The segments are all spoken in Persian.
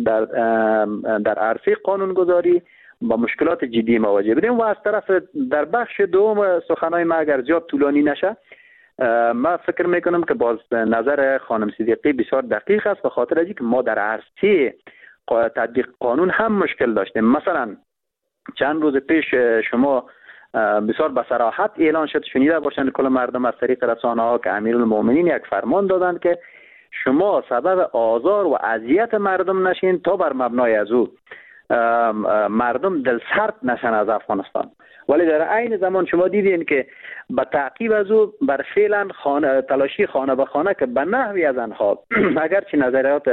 در عرصه قانونگذاری با مشکلات جدی مواجه بودیم. و از طرف در بخش دوم سخنهای ما اگر زیاد طولانی نشه، ما فکر میکنم که باز نظر خانم صدیقی بسیار دقیق است، به خاطر اینکه ما در عرصه تطبیق قانون هم مشکل داشتیم. مثلا چند روز پیش شما بسیار به صراحت اعلان شد، شنیده باشند کل مردم از طریق رسانه ها، که امیرالمومنین یک فرمان دادند که شما سبب آزار و اذیت مردم نشین تا بر مبنای از او مردم دل سرد نشن از افغانستان. ولی در عین زمان شما دیدین که به تعقیب از او بر فعلا تلاشی خانه به خانه که به نحوی از آنها اگرچه نظریات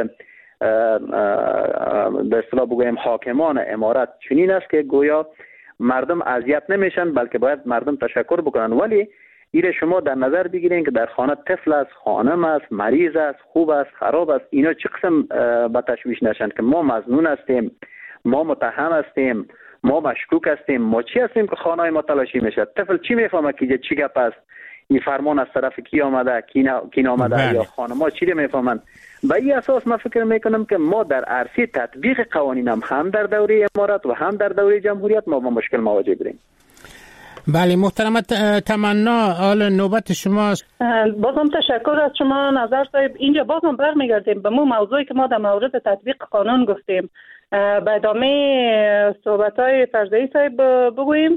به اصطلاح بگویم حاکمان امارت چنین است که گویا مردم اذیت نمیشن بلکه باید مردم تشکر بکنن، ولی ایره شما در نظر بگیرین که در خانه طفل است، خانم است، مریض است، خوب است، خراب است، اینا چه قسم به تشویش نشن که ما مظنون هستیم، ما متهم هستیم، ما مشکوک هستیم، ما چی هستیم که خانه ما تلاشی میشه؟ طفل چی میفهمه که چی گپ است؟ این فرمان از طرف کی آمده، کی نامده، یا خانم‌ها چی میفهمن؟ به این اساس من فکر میکنم که ما در عرصه تطبیق قوانین هم در دوره امارت و هم در دوره جمهوریت ما با مشکل مواجه بودیم. بله محترم تمنا، حال نوبت شماست. بازم تشکر از شما نظر صاحب. اینجا بازم برمیگردیم به موضوعی که ما در مورد تطبیق قانون گفتیم. به ادامه صحبت‌های فرزایی صاحب بگوییم،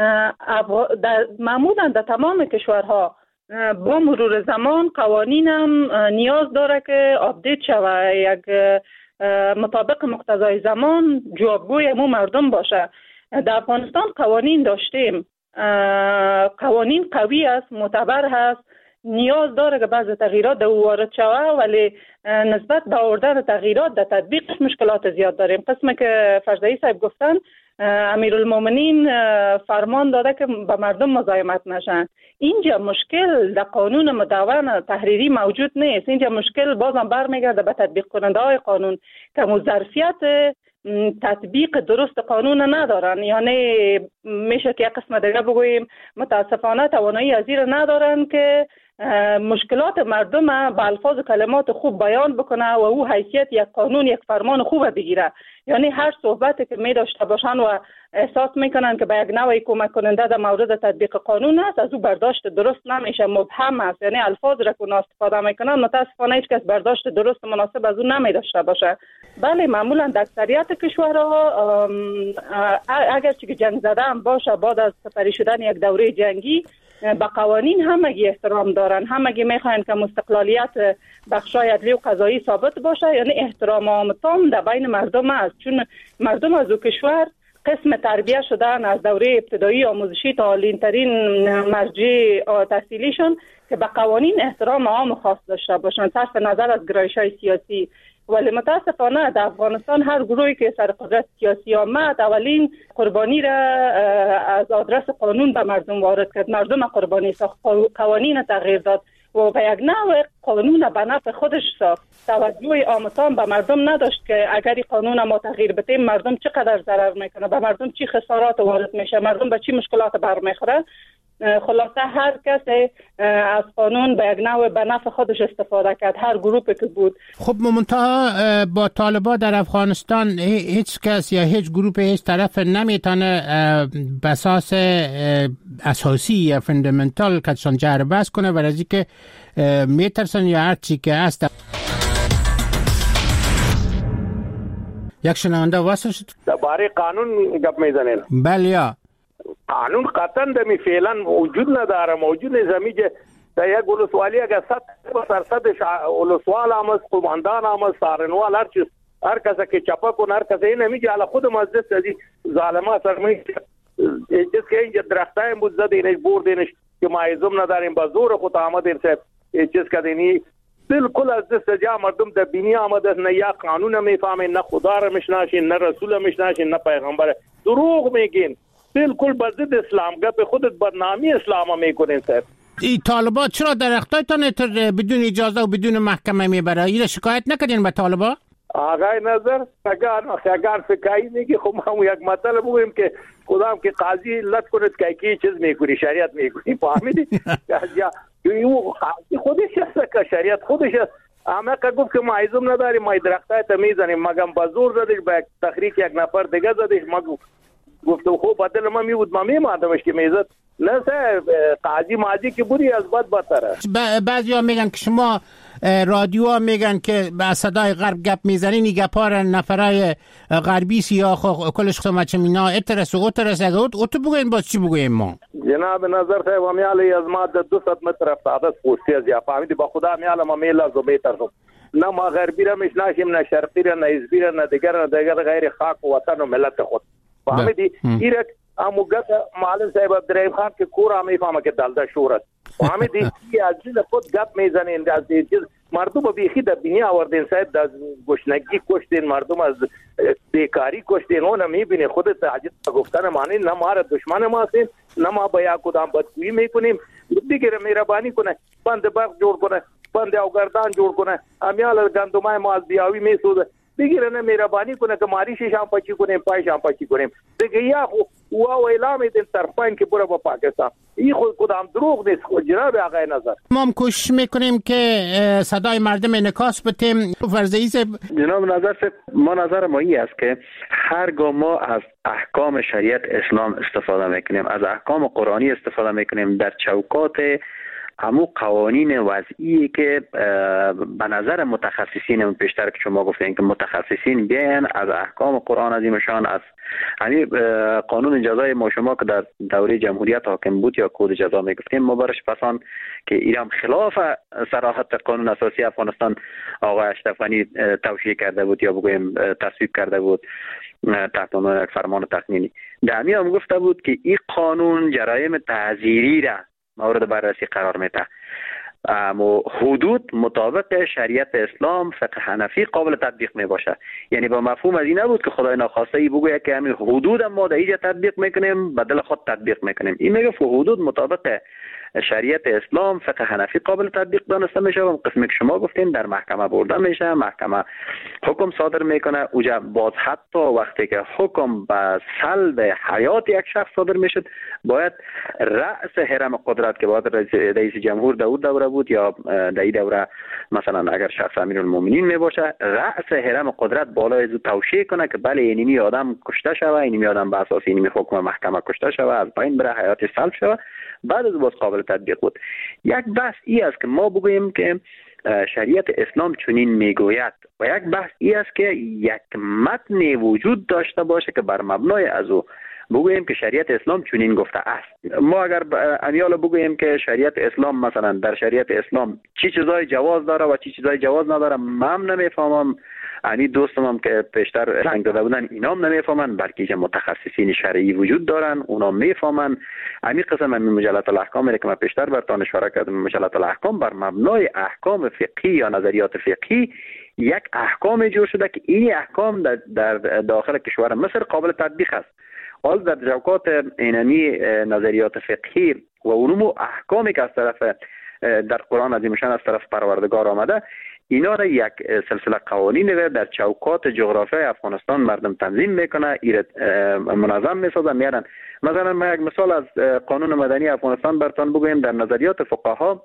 معمولا در تمام کشورها با مرور زمان قوانین هم نیاز داره که آپدیت شود، یک مطابق مقتضای زمان جوابگوی مو مردم باشه. در افغانستان قوانین داشتیم، قوانین قوی است، معتبر هست، نیاز داره که بعضی تغییرات در او وارد شود، ولی نسبت به آوردن تغییرات در تطبیقش مشکلات زیاد داریم. قسمی که فرزایی صاحب گفتن، امیرالمومنین فرمان داده که به مردم مزاحمت نشن. اینجا مشکل در قانون مدون تحریری موجود نیست. اینجا مشکل بازم برمیگرده به تطبیق کننده های قانون که ظرفیت تطبیق درست قانون ندارن. یعنی میشه که یک قسم دیگه بگوییم متاسفانه توانایی از این ندارن که مشکلات مردم به الفاظ و کلمات خوب بیان بکنه و او حیثیت یک قانون، یک فرمان خوب بگیره. یعنی هر صحبتی که می داشته باشن و احساس میکنن که به یک نوعی کمک کننده در مورد تطبیق قانون است، از او برداشت درست نمیشه، مبهم است. یعنی الفاظ را که استفاده میکنن متاسفانه هیچ کس برداشت درست مناسب از او نمی داشته باشه. بله معمولا در اکثریت کشورها اگرچه که جنگ زده هم باشه، بعد از سپری شدن یک دوره جنگی به قوانین همگی احترام دارن، همگی میخواین که مستقلالیت بخشای عدلی و قضایی ثابت باشه. یعنی احترام عام تام در بین مردم است، چون مردم از او کشور قسم تربیه شدن از دوره ابتدایی آموزشی تا عالی‌ترین مرجع تحصیلیشون که به قوانین احترام عام خاص داشته باشن صرف نظر از گرایش‌های سیاسی. ولی متاسفانه در افغانستان هر گروهی که سر قدرت سیاسی آمد اولین قربانی را از آدرس قانون به مردم وارد کرد، مردم قربانی ساخت، قوانین تغییر داد و به یک نوع قانون به نفع خودش ساخت. توجه عامتان به مردم نداشت که اگر قانون ما تغییر بدیم مردم چقدر ضرر میکنه، به مردم چی خسارات وارد میشه، مردم به چی مشکلات برمیخوره. خلاصه هر کس از قانون به یک نوع به نفع خودش استفاده کرد، هر گروهی که بود. خب منتها با طالبان در افغانستان هیچ کس یا هیچ گروه هیچ طرف نمیتونه به اساس اساسی یا فندامنتال کتشان جهر بس کنه برای از که میترسن یا هر چی که هست. یک شنونده واسه شد درباره قانون گپ میزنین؟ بله یا قانون قطعا دمی فعلا وجود نداره، موجود نظامی در یک ولسوالی اگر 100% ولسوال هم است، قماندان هم است، سارنوال، هر کسی که چپا کنه، هر کسی این نمیگه حالا خود مزدست از این ظالمه سرمی جس که اینجا درخته بود زد اینش بردینش که معیزم نداریم با زور خود آمدین صاحب چیز که دینی بالکل از دست جا مردم در بینی آمده نه یا قانون میفهمین، نه خدا را میشناسین، نه رسول را میشناسین، نه پیغمبر. دروغ میگین، بالکل با ضد اسلام گپ خودت بدنامی اسلام میکنین صاحب. این طالبان چرا درختایتان بدون اجازه و بدون محکمه میبره؟ این شکایت نکردین به طالبان؟ آقای نظر اگر فکایی میگی خب ما یک مطلب بگویم که خدام که قاضی لط کنید که کی چیز میکنی، شریعت میکنی، فهمیدی؟ یا خودش است که شریعت خودش است. اما گفت که ما ایزم نداریم، ما درختای تا میزنیم، مگم با زور زدش به تخریک یک نفر دیگه زدش. ما گفتم خب بدل ما میبود ما میماندمش که میزد. نه سر قاضی ماضی که بودی از بد بدتره. بعضیا میگن که شما رادیو میگن که به صدای غرب گپ میزنین، این گپا را نفرای غربی سیاه کلش خمچ مینا اترس و اترس اگه تو بگوین باز چی بگویم ما؟ جناب نظر صاحب امیالی از ما 200 متر افتاده است پوستی از یا فهمیدی با خدا امیالا ما میلا زو میترسم. نه ما غربی را میشناسیم، نه شرقی را، نه حزبی را، نه دیگر غیر خاک و وطن و ملت خود. فهمیدی ایرک اموگت معلم صاحب عبدالرحیم خان که کورا میفهمه که دلده شور است. فهمیدی که از چیز خود گپ میزنین، از چیز مردم بیخی در دنیا آوردین صاحب، از گشنگی کشتین مردم، از بیکاری کشتین. اون میبینی خودت عجیب گفتن معنی نه ما را دشمن ما هستیم، نه ما با یا کدام بدگویی میکنیم. دیگه مهربانی کنه بند برق جوړ کنه، بند اوگردان جوړ کنه، امیال گندمای ما از بیاوی میسوده بگیره، نه مهربانی کنه که ماریشش هم پاچی کنیم، پایش هم پاچی کنیم. دیگه یا خو و اعلام دین طرفین که برو با پاکستان. این خود کدام دروغ نیست خود جناب آقای نظر. ما هم کوشش میکنیم که صدای مردم انعکاس بدیم. فرضیز جناب نظر سے ما نظر ما این است که هرگاه ما از احکام شریعت اسلام استفاده میکنیم، از احکام قرآنی استفاده میکنیم در چوکات همو قوانین وضعی که به نظر متخصصین، پیشتر که شما گفتین که متخصصین بیان از احکام قرآن عظیمشان، از همین قانون جزای ما شما که در دوره جمهوریت حاکم بود یا کد جزا میگفتیم، ما برش پسان که ایران خلاف صراحت قانون اساسی افغانستان آقای اشرف غنی توشیح کرده بود یا بگویم تصویب کرده بود تحت عنوان یک فرمان تقنینی. در همین هم گفته بود که این قانون جرایم تعزیری را مورد بررسی قرار میده. حدود مطابق شریعت اسلام فقه حنفی قابل تطبیق می باشه. یعنی با مفهوم از این نبود که خدای ناخواسته ای بگوید که همین حدود ما در اینجا تطبیق میکنیم بدل خود تطبیق میکنیم. این میگه حدود مطابق شریعت اسلام فقه حنفی قابل تطبیق دانسته میشه و قسمی که شما گفتین در محکمه برده میشه، محکمه حکم صادر میکنه. اوجا باز حتی وقتی که حکم به سلب حیات یک شخص صادر میشد، باید رأس حرم قدرت که باید رئیس جمهور دوره بود یا در این دوره مثلا اگر شخص امیرالمومنین میباشه، رأس حرم قدرت بالای از توشیح کنه که بله اینمی آدم کشته شوه، اینمی آدم به اساس اینمی حکم محکمه کشته شوه، از پایین بره، حیات سلب شوه، بعد از باز قابل تطبیق بود. یک بحث ای است که ما بگوییم که شریعت اسلام چنین میگوید و یک بحث ای است که یک متن وجود داشته باشه که بر مبنای از او بگوییم که شریعت اسلام چنین گفته است. ما اگر امیال بگوییم که شریعت اسلام مثلا در شریعت اسلام چی چیزای جواز داره و چی چیزای جواز نداره، من نمیفهمم، یعنی دوستم هم که پیشتر رنگ داده بودن اینا هم نمیفهمن، بلکه متخصصین شرعی وجود دارن اونا میفهمن. همین قسم همین مجلات الاحکام که من پیشتر براتون اشاره کردم، مجلات الاحکام بر مبنای احکام فقهی یا نظریات فقهی یک احکام جور شده که این احکام در داخل کشور مصر قابل تطبیق است. حال در جوکات اینمی نظریات فقهی و علوم احکامی که از طرف در قرآن عظیمشان از طرف پروردگار آمده، اینا را یک سلسله قوانین را در چوکات جغرافیای افغانستان مردم تنظیم میکنه، منظم میسازن میارن. مثلا ما یک مثال از قانون مدنی افغانستان براتون بگویم. در نظریات فقها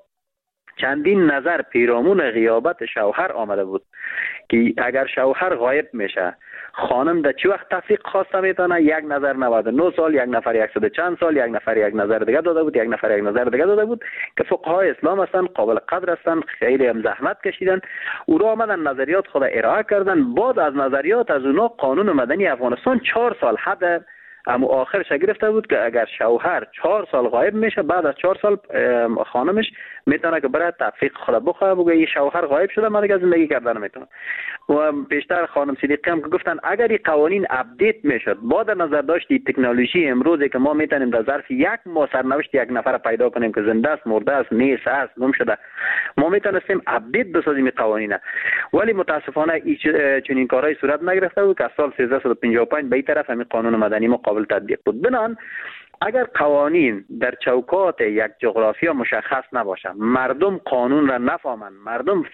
چندین نظر پیرامون غیابت شوهر آمده بود که اگر شوهر غایب میشه خانم در چه وقت تفریق خواسته میتونه. یک نظر 99 سال، یک نفر 100 چند سال، یک نفر یک نظر دیگه داده بود، یک نفر یک نظر دیگه داده بود که فقهای اسلام هستن، قابل قدر هستن، خیلی هم زحمت کشیدن، او را آمدن نظریات خود ارائه کردن. بعد از نظریات از اونا قانون مدنی افغانستان 4 سال حد اما آخرش گرفته بود که اگر شوهر 4 سال غایب میشه، بعد از 4 سال خانمش میتونه که برای تفریق خود بخواه بگه این شوهر غایب شده من دیگه زندگی کردن میتونه. و پیشتر خانم صدیقی هم که گفتن اگر این قوانین اپدیت میشد با در نظر داشت تکنولوژی امروزی که ما میتونیم در ظرف 1 ماه سرنوشت یک نفر پیدا کنیم که زنده است، مرده است، نیست است، گم شده، ما میتونستیم اپدیت بسازیم این قوانین. ولی متاسفانه چنین کارهای صورت نگرفته بود که از سال 1355 به این طرف همین قانون مدنی ما قابل تطبیق بود. بنان اگر قوانین در چوکات یک جغرافیا مشخص نباشه، مردم قانون را نفهمن، مردم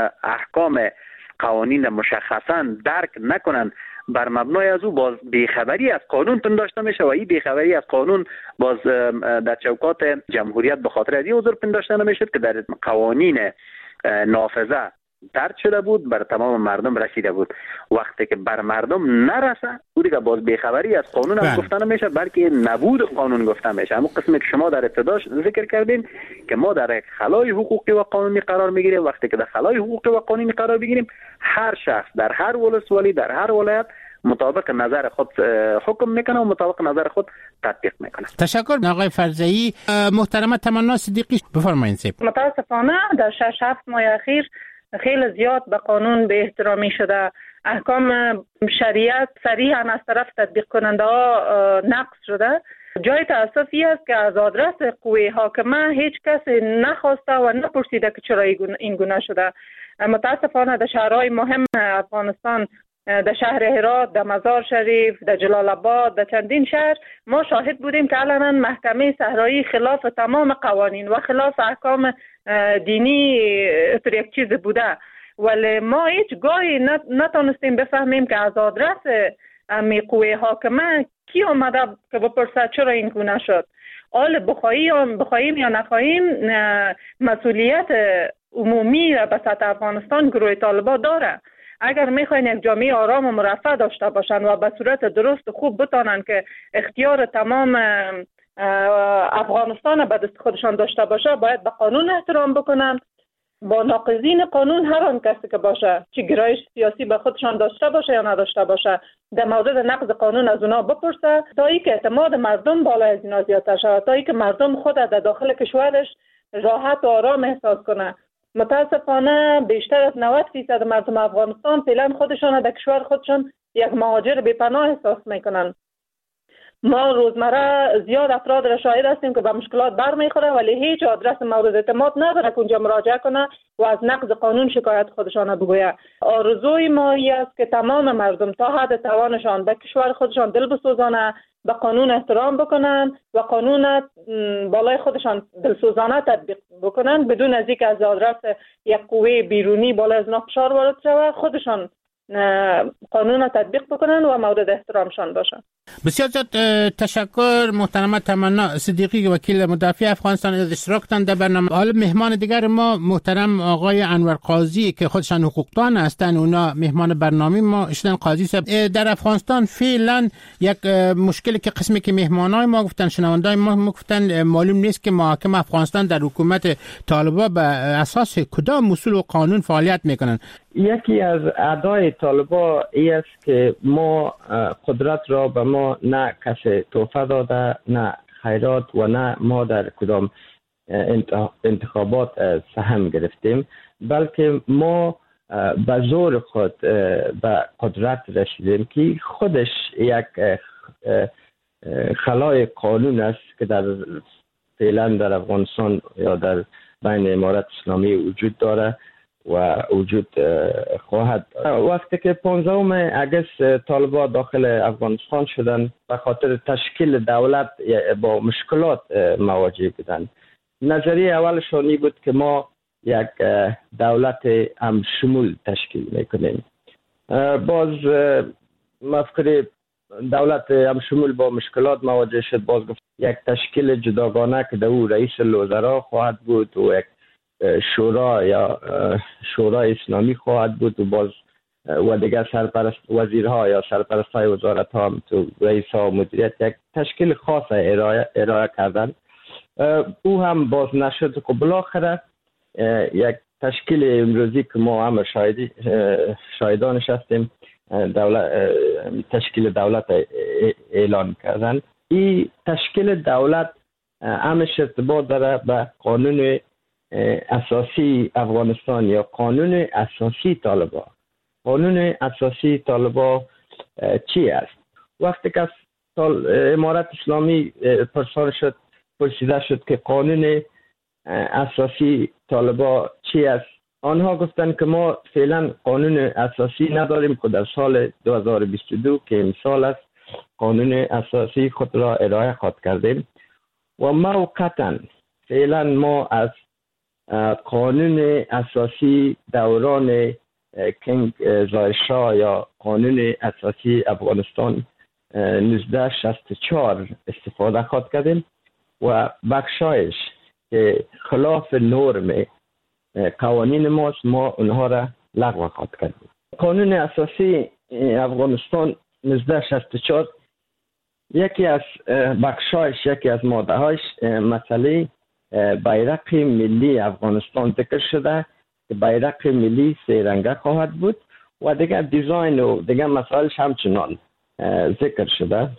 احکام قوانین را مشخصا درک نکنن، بر مبنای از او باز بیخبری از قانون تن داشته میشه و این بیخبری از قانون باز در چوکات جمهوریت به خاطر از این حضور پنداشته نمیشه که در قوانین نافذه درد شده بود، بر تمام مردم رسیده بود. وقتی که بر مردم نرسه او دیگه باز بیخبری از قانون هم گفته نمیشه، بلکه نبود قانون گفته میشه. همون قسمی که شما در ابتداش ذکر کردین که ما در خلای حقوقی و قانونی قرار میگیریم. وقتی که در خلای حقوقی و قانونی قرار بگیریم، هر شخص در هر ولسوالی در هر ولایت مطابق نظر خود حکم میکنه و مطابق نظر خود تطبیق میکنه. تشکر آقای فرزایی. محترمه تمنا صدیقی بفرمایید. متاسفانه در 6-7 ماه اخیر خیلی زیاد به قانون به احترامی شده. احکام شریعت صریحاً از طرف تطبیق کننده ها نقض شده. جای تأسفی است که از آدرس قوه حاکمه هیچ کسی نخواسته و نپرسیده که چرا این گونه شده. متاسفانه در شهرهای مهم افغانستان، در شهر هرات، در مزار شریف، در جلال آباد، در چندین شهر ما شاهد بودیم که علنا محکمه صحرایی خلاف تمام قوانین و خلاف احکام دینی اتر یک چیز بوده، ولی ما هیچ گاهی نتونستیم بفهمیم که از آدرس امی قوه حاکمه کی آمده که بپرسه چرا این گونه شد. آل بخواهیم یا نخواهیم مسئولیت عمومی را به سطح افغانستان گروه طالبان داره. اگر میخواین یک جامعه آرام و مرفه داشته باشن و به صورت درست خوب بتانن که اختیار تمام افغانستان به دست خودشان داشته باشه، باید به قانون احترام بکنن. با ناقضین قانون هر آن کسی که باشه، چه گرایش سیاسی به خودشان داشته باشه یا نداشته باشه، در مورد نقض قانون از اونا بپرسه تا اینکه اعتماد مردم بالای از اینا زیادتر شود، تا اینکه مردم خود در داخل کشورش راحت و آرام احساس کنه. متاسفانه بیشتر از 90% مردم افغانستان فعلا خودشان در کشور خودشان یک مهاجر بی‌پناه احساس میکنن. ما روزمره زیاد افراد را شاهد هستیم که به مشکلات برمیخوره ولی هیچ آدرس مورد اعتماد نداره که اونجا مراجعه کنه و از نقض قانون شکایت خودشان بگویه. آرزوی ما است که تمام مردم تا حد توانشان به کشور خودشان دل بسوزانه، به قانون احترام بکنن و قانون بالای خودشان دلسوزانه تطبیق بکنن، بدون از اینکه از آدرس یک قوه بیرونی بالای از فشار وارد شود، خودشان قانون تطبیق بکنن و مورد احترامشان باشن. بسیار زیاد تشکر محترمه تمنا صدیقی، وکیل مدافع افغانستان، از اشتراک در برنامه. حالا مهمان دیگر ما محترم آقای انور قاضی که خودشان حقوقدان هستند، اونا مهمان برنامه ما شدن. قاضی صاحب، در افغانستان فعلا یک مشکلی که قسمی که مهمانای ما گفتن، شنوندای ما گفتن، معلوم نیست که محاکم افغانستان در حکومت طالبان به اساس کدام اصول و قانون فعالیت میکنن. یکی از اعدای طالبان این است که ما قدرت را به ما نه کسی تحفه داده، نه خیرات و نه ما در کدام انتخابات سهم گرفتیم، بلکه ما به زور خود به قدرت رسیدیم که خودش یک خلای قانون است که در فعلا در افغانستان یا در بین امارت اسلامی وجود داره و وجود خواهد. وقتی که 15 اگست طالبان داخل افغانستان شدن، به خاطر تشکیل دولت با مشکلات مواجه بودند. نظریه اولشان بود که ما یک دولت همشمول تشکیل میکنیم. باز مفکر دولت همشمول با مشکلات مواجه شد، باز گفت یک تشکیل جداگانه که در او رئیس الوزراء خواهد بود و یک شورا یا شورای اسلامی خواهد بود و باز و دیگر سرپرست وزیرها یا سرپرستای وزارت ها تو رئیس ها مدیریت یک تشکیل خاص ارائه کردن. او هم باز نشد که بالاخره یک تشکیل امروزی که ما هم شاهدانش هستیم، تشکیل دولت اعلان کردن. این تشکیل دولت همش ارتباط داره به قانون اساسی افغانستان یا قانون اساسی طالبان. قانون اساسی طالبان چی است؟ وقتی که امارت اسلامی پرسیده شد که قانون اساسی طالبان چی است، آنها گفتن که ما فعلا قانون اساسی نداریم که در سال 2022 که امسال است قانون اساسی خود را ارائه خواهد کردیم و موقتا فعلا ما از قانون اساسی دوران کنگ ظاهرشاه یا قانون اساسی افغانستان 1964 استفاده خواهد کردیم و بخشایش که خلاف نرم قوانین ماست، ما اونها را لغو خواهد کردیم. قانون اساسی افغانستان 1964 یکی از بخشایش، یکی از ماده‌هایش مسئله بیرق ملی افغانستان ذکر شده که بیرق ملی 3 رنگه خواهد بود و دیگر دیزاین و دیگر مسائلش همچنان ذکر شده،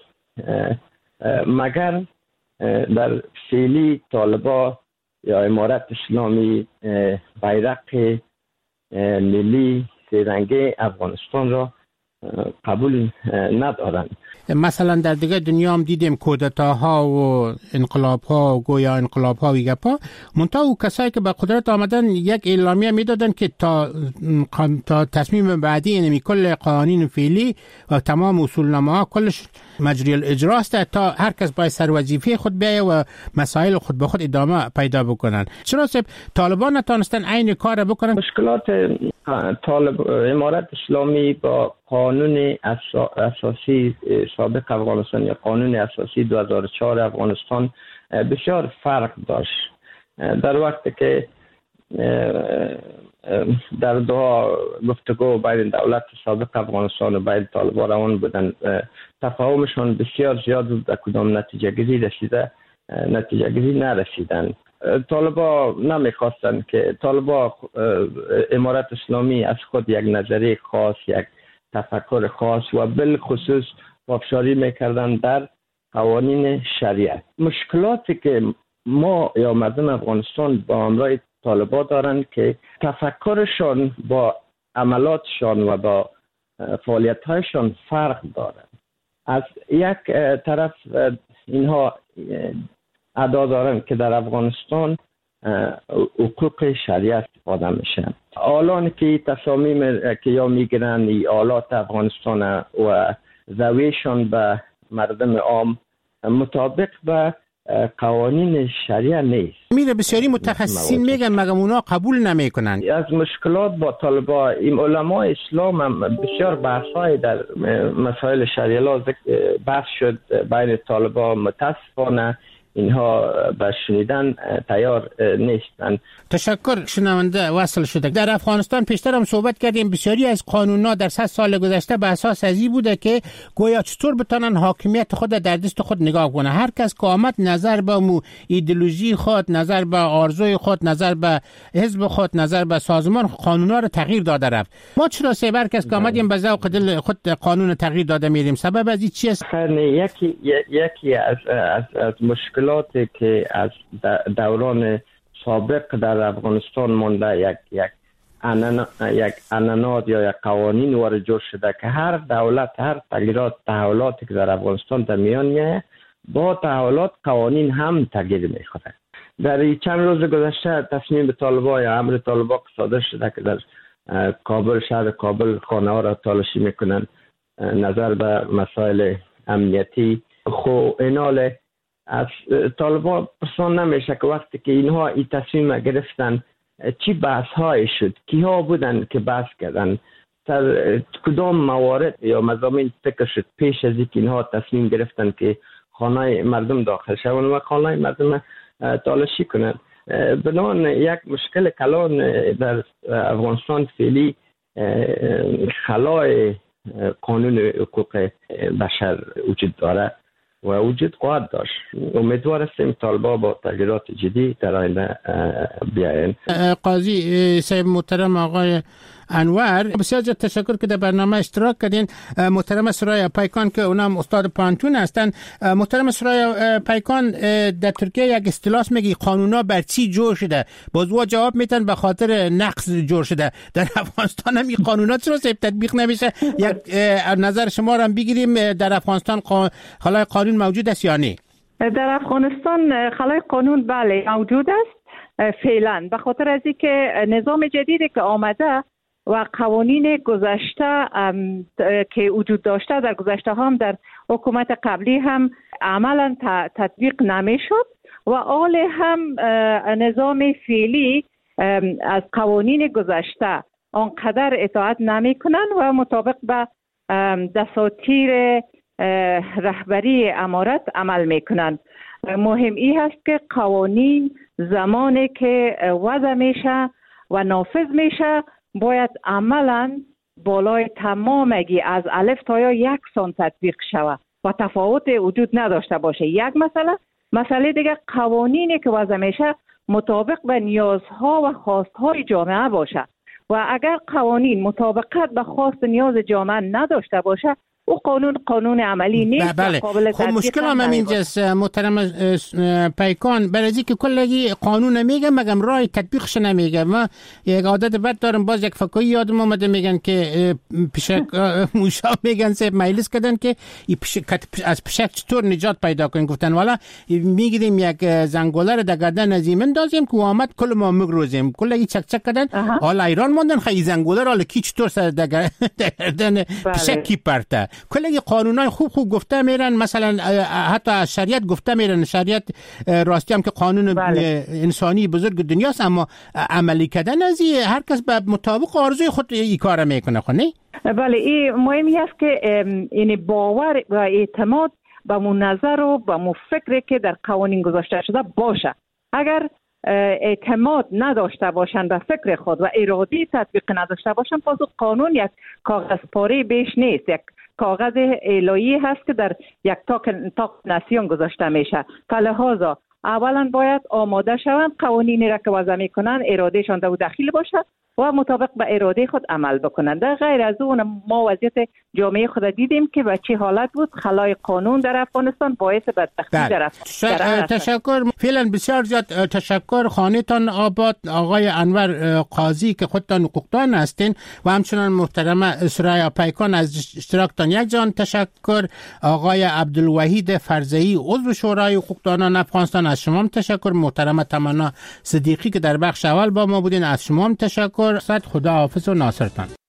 مگر در فعلی طالبا یا امارت اسلامی بیرق ملی 3 رنگه افغانستان را قبول ندارند. مثلا در دیگه دنیا هم دیدیم کودتاها و انقلاب‌ها و گویا انقلاب‌ها و گپا، منتها او کسایی که به قدرت آمدن یک اعلامیه میدادن که تا تصمیم بعدی، یعنی کل قوانین فعلی و تمام اصولنامه‌ها کلش مجری الاجرا است، تا هر کس باید سر وظیفه خود بیایه و مسائل خود به خود ادامه پیدا بکنن. چرا طالبان نتونستن عین کار بکنن؟ مشکلات امارت اسلامی با قانون اساسی سابق افغانستان یا قانون اساسی 2004 افغانستان بسیار فرق داشت. در وقتی که در دو گفتگو بین دولت سابق افغانستان و بین طالبان روان بودن، تفاهمشان بسیار زیاد بود، به کدام نتیجه گیری نرسیدن. طالبا نمیخواستن که امارت اسلامی از خود یک نظریه خاص، یک تفکر خاص و بالخصوص افشاری میکردن در قوانین شریعت. مشکلاتی که ما یا مردم افغانستان با همراه طالبا دارند که تفکرشان با عملاتشان و با فعالیت‌هایشان فرق دارند. از یک طرف اینها ادعا دارند که در افغانستان حقوق شریعت استفاده میشه. آلان که تصامیم که یا میگیرن ایالات افغانستان و زویشان به مردم عام مطابق به قوانین شریعه نیست. میره بسیاری متخصصین میگن مگه اونا قبول نمیکنن. از مشکلات با طالبا این علماء اسلام هم بسیار بحث‌های در مسائل شریعه بحث شد بین طالبا. متاسفانه اینها به شنیدن تیار نیستند. تشکر. شنونده وصل شده. در افغانستان پیشتر هم صحبت کردیم، بسیاری از قانون‌ها در 100 سال گذشته به اساس ازی بوده که گویا چطور بتونن حاکمیت خود در دست خود نگاه کنه. هر کس که آمد نظر به ایدئولوژی خود، نظر به آرزوی خود، نظر به حزب خود، نظر به سازمان از رو تغییر داده رفت. ما چرا هر کس که آمدیم به ذوق دل خود قانون تغییر داده میریم؟ سبب از این چیست؟ یکی از مشکلاتی که از دوران سابق در افغانستان مونده یک عنعنات یا یک قوانین وارد جور شده که هر دولت، هر تحولاتی که در افغانستان در میان میاد، با تحولات قوانین هم تغییر میخوره. در چند روز گذشته تصمیم به طالبان یا امر طالبان صادر شده که در کابل، شهر کابل، خانه ها را تالاشی میکنن نظر به مسائل امنیتی. خو اینال از طالبان پرسان نمیشه که وقتی که اینها این تصمیم گرفتن چی بحث های شد، کیها بودن که بحث کردن، در کدام موارد یا مضامین فکر شد پیش از اینکه اینها تصمیم گرفتن که خانه مردم داخل شون و خانه مردم تالاشی کنن. بنابراین یک مشکل کلان در افغانستان فعلی خلای قانون حقوق بشر وجود داره و وجود خواهد داشت. امیدوار هستیم طالبا با تغییرات جدی در آینده بیاین. قاضی صاحب محترم آقای انور، بسیار زیاد تشکر که در برنامه اشتراک کردین. محترم سرای پیکان که اونم استاد پانتون هستن. محترم سرای پیکان، در ترکیه یک اصطلاح میگی قانونا بر چی جور شده؟ بازوا جواب میتن به خاطر نقص جور شده. در افغانستان هم این قانونا چرا تطبیق نمیشه؟ یک نظر شما رو هم بگیریم. در افغانستان خلای قانون موجود است یا نه؟ در افغانستان خلای قانون بله موجود است فعلا، به خاطر از اینکه نظام جدیدی که آمده و قوانین گذشته که وجود داشته در گذشته هم در حکومت قبلی هم عملا تطبیق نمیشد و حال هم نظام فعلی از قوانین گذشته آنقدر اطاعت نمی کنن و مطابق به دساتیر رهبری امارت عمل می کنن. مهم ای هست که قوانین زمانی که وضع میشه و نافذ میشه، باید عملا بالای تمامگی از الف تا یا یکسان تطبیق شود و تفاوت وجود نداشته باشه. یک مسئله دیگه، قوانینی که وضع میشه مطابق به نیازها و خواستهای جامعه باشه و اگر قوانین مطابقت به خواست نیاز جامعه نداشته باشه او قانون عملی نیست. بله. خب مشکل هم اینجاست محترم پیکان، برای که کلگی قانون میگه مگم راه تطبیقش نمیگه. ما یک عادت بد دارم، باز یک فکایی یادم اومده میگن که پشک موشا میگن سه مجلس کردن که از پشک چطور نجات پیدا کنیم. گفتن والا میگیریم یک زنگوله رو در گردن ازیم اندازیم که آمد کل ما مگروزیم. کلگی چک کردن حالا ایران موندن خیلی زنگوله رو کی چطور سر در گردن پشک کی پرته. کلی قانونای خوب گفته میرن، مثلا حتی از شریعت گفته میرن، شریعت راستی هم که قانون انسانی بزرگ دنیاست، اما عملی کردن از هر کس به مطابق آرزوی خود این کار میکنه. خب نه؟ بله، این مهمی است که این باور و اعتماد به نظر و به فکری که در قوانین گذاشته شده باشه. اگر اعتماد نداشته باشن به فکر خود و ارادی تطبیق نداشته باشن، پس قانون یک کاغذ پاره بیش نیست، یک کاغذ الهی هست که در یک تاق نسیون گذاشته میشه. فلهذا اولا باید آماده شوند، قوانینی را که وضع میکنن ارادهشان در داخل باشه و مطابق به اراده خود عمل بکنند. در غیر از اون ما وضعیت جامعه خود دیدیم که به چه حالت بود. خلای قانون در افغانستان باعث بدبختی در تشکر. فعلا بسیار زیاد تشکر. خانه‌تان آباد آقای انور قاضی که خودتان حقوقدان هستین و همچنان محترم سریا پیکان از اشتراکتان یک جان تشکر. آقای عبدالوحید فرزئی عضو شورای حقوقدانان افغانستان از شما تشکر. محترم تمنا صدیقی که در بخش اول با ما بودین از شما تشکر. خدا حافظ و ناصرتان.